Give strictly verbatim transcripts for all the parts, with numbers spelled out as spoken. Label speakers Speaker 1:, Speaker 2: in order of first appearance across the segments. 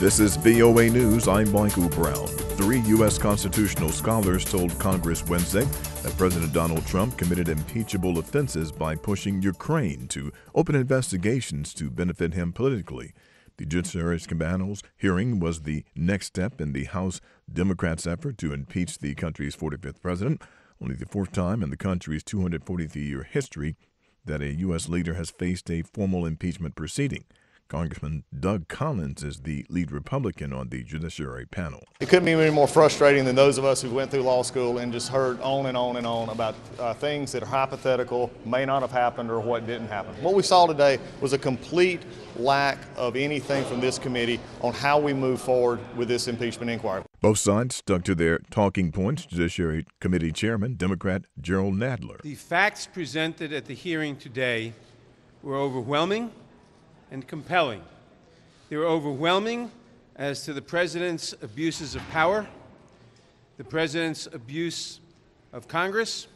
Speaker 1: This is V O A News. I'm Michael Brown. Three U S constitutional scholars told Congress Wednesday that President Donald Trump committed impeachable offenses by pushing Ukraine to open investigations to benefit him politically. The Judiciary Panel's hearing was the next step in the House Democrats' effort to impeach the country's forty-fifth president, only the fourth time in the country's two hundred forty-three-year history that a U S leader has faced a formal impeachment proceeding. Congressman Doug Collins is the lead Republican on the Judiciary Panel.
Speaker 2: It couldn't be any more frustrating than those of us who went through law school and just heard on and on and on about uh, things that are hypothetical, may not have happened, or what didn't happen. What we saw today was a complete lack of anything from this committee on how we move forward with this impeachment inquiry.
Speaker 1: Both sides stuck to their talking points. Judiciary Committee Chairman, Democrat Gerald Nadler.
Speaker 3: The facts presented at the hearing today were overwhelming and compelling. They were overwhelming as to the president's abuses of power, the president's abuse of Congress,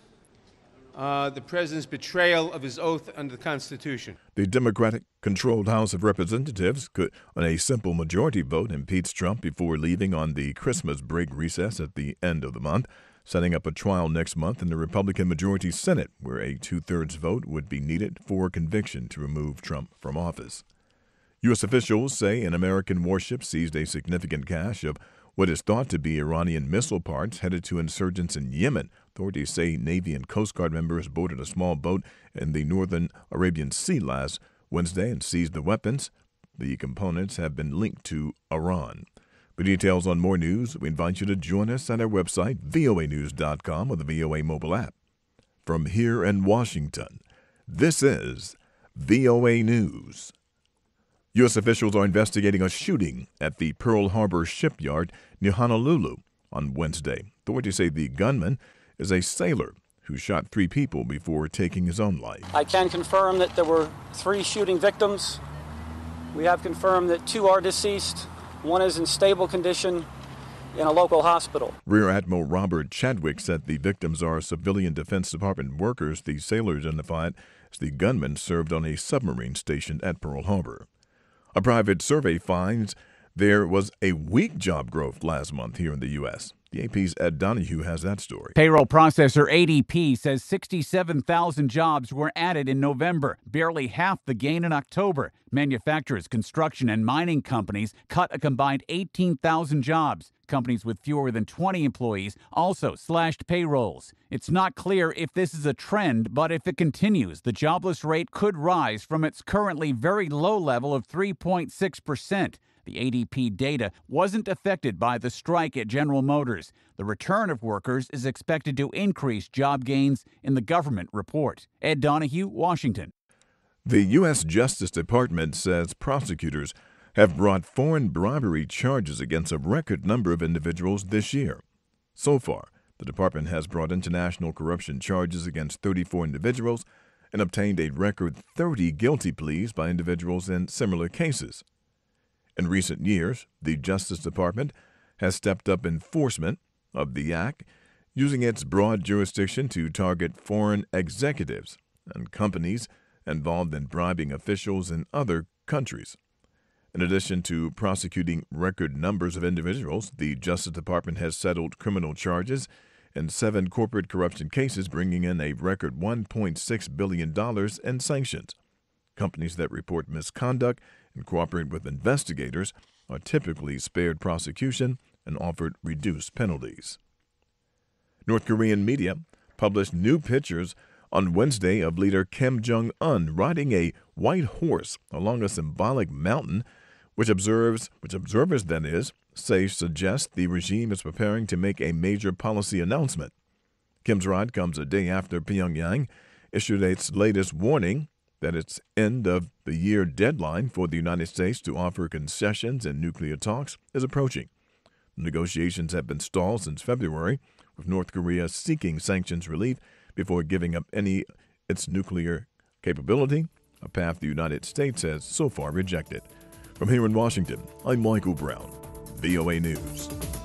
Speaker 3: uh, the president's betrayal of his oath under the Constitution.
Speaker 1: The Democratic-controlled House of Representatives could, on a simple majority vote, impeach Trump before leaving on the Christmas break recess at the end of the month, setting up a trial next month in the Republican-majority Senate, where a two-thirds vote would be needed for conviction to remove Trump from office. U S officials say an American warship seized a significant cache of what is thought to be Iranian missile parts headed to insurgents in Yemen. Authorities say Navy and Coast Guard members boarded a small boat in the northern Arabian Sea last Wednesday and seized the weapons. The components have been linked to Iran. For details on more news, we invite you to join us at our website, V O A news dot com, or the V O A mobile app. From here in Washington, this is V O A News. U S officials are investigating a shooting at the Pearl Harbor shipyard near Honolulu on Wednesday. Authorities say the gunman is a sailor who shot three people before taking his own life.
Speaker 4: I can confirm that there were three shooting victims. We have confirmed that two are deceased. One is in stable condition in a local hospital.
Speaker 1: Rear Admiral Robert Chadwick said the victims are civilian Defense Department workers. The sailor identified as the gunman served on a submarine stationed at Pearl Harbor. A private survey finds there was a weak job growth last month here in the U S. The A P's Ed Donahue has that story.
Speaker 5: Payroll processor A D P says sixty-seven thousand jobs were added in November, barely half the gain in October. Manufacturers, construction, and mining companies cut a combined eighteen thousand jobs. Companies with fewer than twenty employees also slashed payrolls. It's not clear if this is a trend, but if it continues, the jobless rate could rise from its currently very low level of three point six percent. The A D P data wasn't affected by the strike at General Motors. The return of workers is expected to increase job gains in the government report. Ed Donahue, Washington.
Speaker 1: The U S Justice Department says prosecutors have brought foreign bribery charges against a record number of individuals this year. So far, the department has brought international corruption charges against thirty-four individuals and obtained a record thirty guilty pleas by individuals in similar cases. In recent years, the Justice Department has stepped up enforcement of the act, using its broad jurisdiction to target foreign executives and companies involved in bribing officials in other countries. In addition to prosecuting record numbers of individuals, the Justice Department has settled criminal charges in seven corporate corruption cases, bringing in a record one point six billion dollars in sanctions. Companies that report misconduct and cooperate with investigators are typically spared prosecution and offered reduced penalties. North Korean media published new pictures on Wednesday of leader Kim Jong-un riding a white horse along a symbolic mountain, which observes, which observers, that is, say suggest the regime is preparing to make a major policy announcement. Kim's ride comes a day after Pyongyang issued its latest warning that its end-of-the-year deadline for the United States to offer concessions in nuclear talks is approaching. Negotiations have been stalled since February, with North Korea seeking sanctions relief before giving up any its nuclear capability, a path the United States has so far rejected. From here in Washington, I'm Michael Brown, V O A News.